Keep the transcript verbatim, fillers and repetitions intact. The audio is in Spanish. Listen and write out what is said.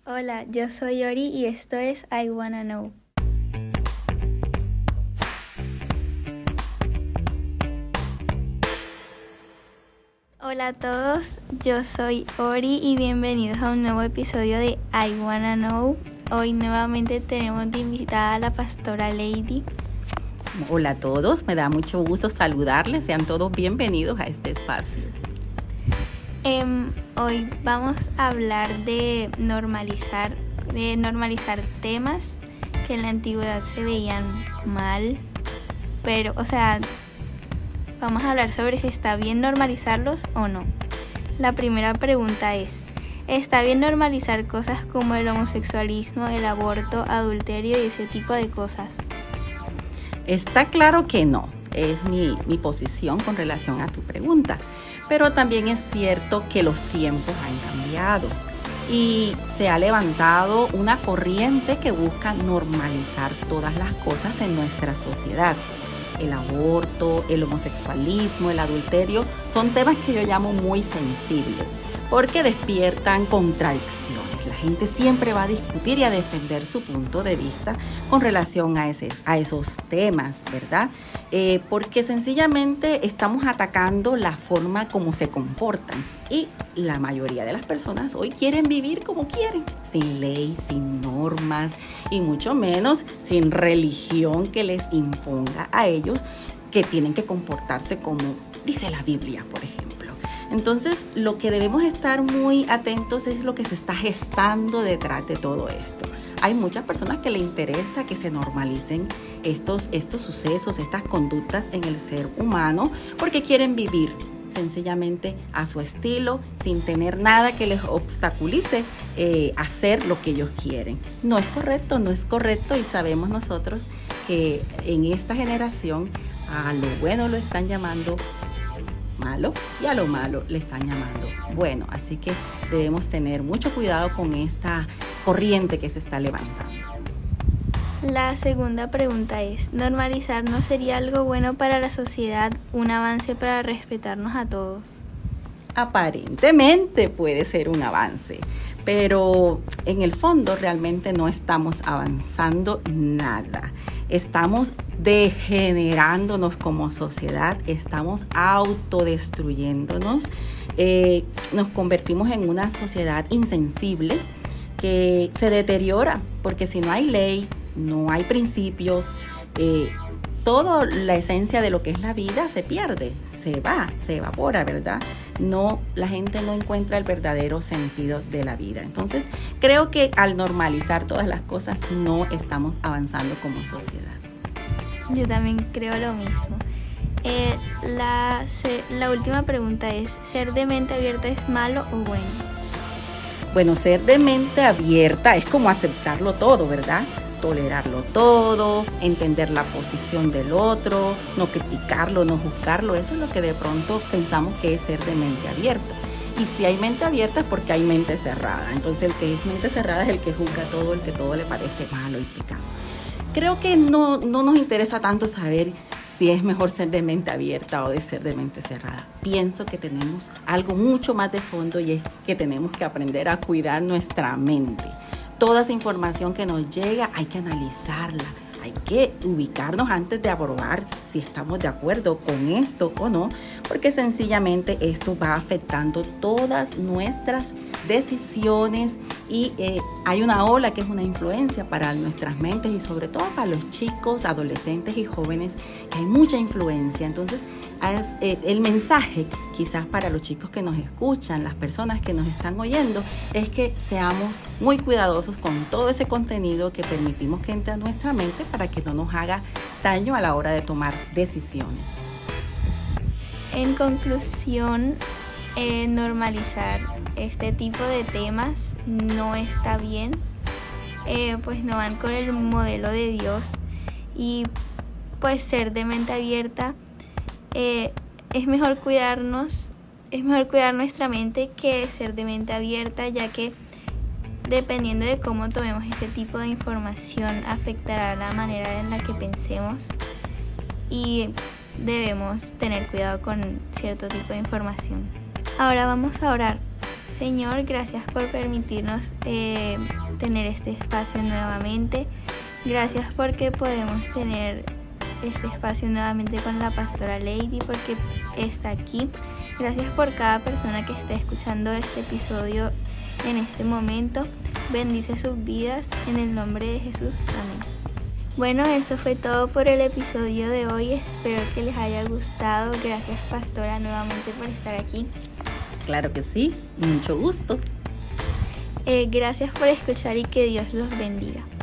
Hola, yo soy Ori y esto es I Wanna Know. Hola a todos, yo soy Ori y bienvenidos a un nuevo episodio de I Wanna Know. Hoy nuevamente tenemos de invitada a la pastora Lady. Hola a todos, me da mucho gusto saludarles, sean todos bienvenidos a este espacio. Eh, hoy vamos a hablar de normalizar, de normalizar temas que en la antigüedad se veían mal, pero, o sea, vamos a hablar sobre si está bien normalizarlos o no. La primera pregunta es, ¿está bien normalizar cosas como el homosexualismo, el aborto, adulterio y ese tipo de cosas? Está claro que no, es mi, mi posición con relación a tu pregunta, pero también es cierto que los tiempos han cambiado y se ha levantado una corriente que busca normalizar todas las cosas en nuestra sociedad. El aborto, el homosexualismo, el adulterio son temas que yo llamo muy sensibles porque despiertan contradicciones. La gente siempre va a discutir y a defender su punto de vista con relación a, ese, a esos temas, ¿verdad? Eh, porque sencillamente estamos atacando la forma como se comportan y la mayoría de las personas hoy quieren vivir como quieren, sin ley, sin normas y mucho menos sin religión que les imponga a ellos que tienen que comportarse como dice la Biblia, por ejemplo. Entonces, lo que debemos estar muy atentos es lo que se está gestando detrás de todo esto. Hay muchas personas que les interesa que se normalicen estos, estos sucesos, estas conductas en el ser humano, porque quieren vivir sencillamente a su estilo, sin tener nada que les obstaculice eh, hacer lo que ellos quieren. No es correcto, no es correcto y sabemos nosotros que en esta generación a lo bueno lo están llamando malo y a lo malo le están llamando bueno, así que debemos tener mucho cuidado con esta corriente que se está levantando. La segunda pregunta es, ¿normalizar no sería algo bueno para la sociedad, un avance para respetarnos a todos? Aparentemente puede ser un avance, pero en el fondo realmente no estamos avanzando nada. Estamos degenerándonos como sociedad, estamos autodestruyéndonos, eh, nos convertimos en una sociedad insensible que se deteriora, porque si no hay ley, no hay principios, eh, toda la esencia de lo que es la vida se pierde, se va, se evapora, ¿verdad? No, la gente no encuentra el verdadero sentido de la vida. Entonces, creo que al normalizar todas las cosas no estamos avanzando como sociedad. Yo también creo lo mismo. Eh, la, se, la última pregunta es, ¿ser de mente abierta es malo o bueno? Bueno, ser de mente abierta es como aceptarlo todo, ¿verdad? Tolerarlo todo, entender la posición del otro, no criticarlo, no juzgarlo. Eso es lo que de pronto pensamos que es ser de mente abierta. Y si hay mente abierta es porque hay mente cerrada. Entonces el que es mente cerrada es el que juzga todo, el que todo le parece malo y pecado. Creo que no, no nos interesa tanto saber si es mejor ser de mente abierta o de ser de mente cerrada. Pienso que tenemos algo mucho más de fondo y es que tenemos que aprender a cuidar nuestra mente. Toda esa información que nos llega hay que analizarla, hay que ubicarnos antes de aprobar si estamos de acuerdo con esto o no, porque sencillamente esto va afectando todas nuestras decisiones y eh, hay una ola que es una influencia para nuestras mentes y sobre todo para los chicos, adolescentes y jóvenes, que hay mucha influencia. Entonces, es, eh, el mensaje quizás para los chicos que nos escuchan, las personas que nos están oyendo, es que seamos muy cuidadosos con todo ese contenido que permitimos que entre a nuestra mente para que no nos haga daño a la hora de tomar decisiones. En conclusión, eh, normalizar este tipo de temas no está bien, eh, pues no van con el modelo de Dios y pues ser de mente abierta, eh, es mejor cuidarnos, es mejor cuidar nuestra mente que ser de mente abierta, ya que dependiendo de cómo tomemos ese tipo de información afectará la manera en la que pensemos y debemos tener cuidado con cierto tipo de información. Ahora vamos a orar. Señor, gracias por permitirnos eh, tener este espacio nuevamente. Gracias porque podemos tener este espacio nuevamente con la pastora Lady, porque está aquí. Gracias por cada persona que está escuchando este episodio en este momento. Bendice sus vidas en el nombre de Jesús. Amén. Bueno, eso fue todo por el episodio de hoy. Espero que les haya gustado. Gracias, pastora, nuevamente por estar aquí. Claro que sí, mucho gusto. Eh, gracias por escuchar y que Dios los bendiga.